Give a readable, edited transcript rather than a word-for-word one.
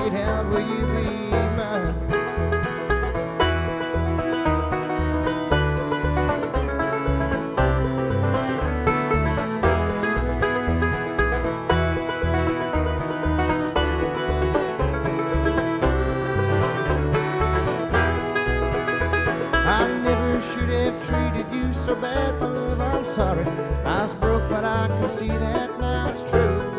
Greyhound, will you be mine? I never should have treated you so bad, my love, I'm sorry. I was broke, but I can see that now it's true.